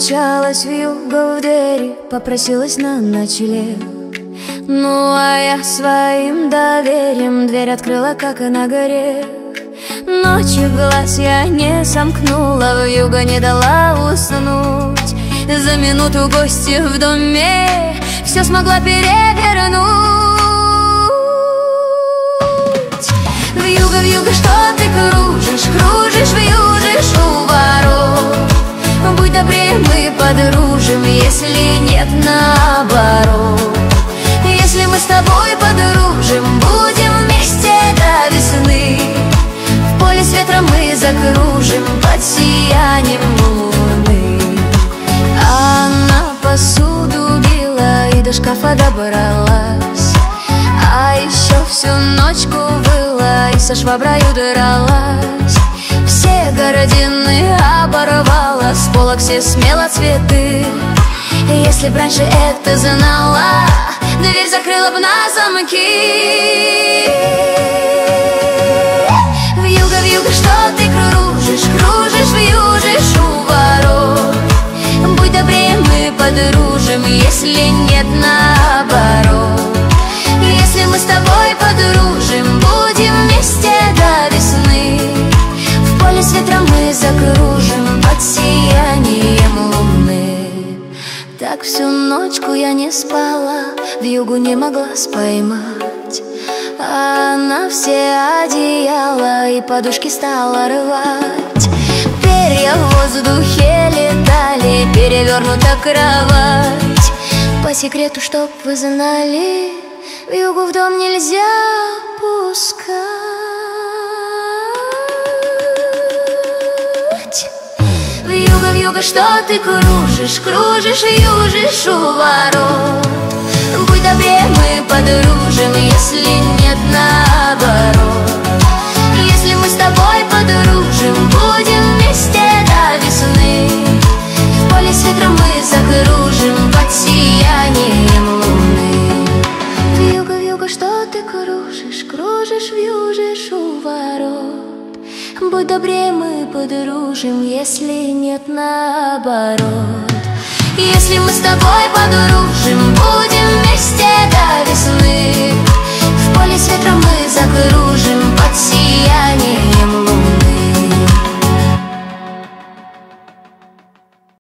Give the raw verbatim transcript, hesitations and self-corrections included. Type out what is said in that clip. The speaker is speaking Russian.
постучалась вьюга в двери, попросилась на ночлег. Ну а я своим доверием дверь открыла, как и на горе. Ночью глаз я не сомкнула, вьюга не дала уснуть. За минуту гости в доме все смогла перевернуть. Вьюга, вьюга, что ты кружишь, кружишь, вьюжишь у ворот. Будь добрее, мы подружим, если нет, наоборот. Если мы с тобой подружим, будем вместе до весны. В поле с ветром мы закружим под сиянием луны. Она посуду била и до шкафа добралась, а еще всю ночку выла и со шваброю дралась. Все гардины оборвала, с полок все смело цветы. Если б раньше это знала, дверь закрыла б на замки. Вьюга, вьюга, что ты кружишь, кружишь, вьюжишь у ворот. Будь добрее, мы подружим, если нет, наоборот. Если мы с тобой подружим, будем вместе до весны. В поле с ветром мы закружим под сиянием луны. Так всю ночку я не спала, вьюгу не могла споймать. Она все одеяла и подушки стала рвать. Перья в воздухе летали, перевернута кровать. По секрету, чтоб вы знали, вьюгу в дом нельзя пускать. Вьюга, вьюга, что ты кружишь, кружишь, вьюжишь у ворот. Будь добрее, мы подружим, если нет, наоборот. Если мы с тобой подружим, будем вместе до весны. В поле с ветром мы закружим под сиянием луны. Вьюга, вьюга, что ты кружишь, кружишь, вьюжишь у ворот. Будь добрее, мы подружим, если нет, наоборот. Если мы с тобой подружим, будем вместе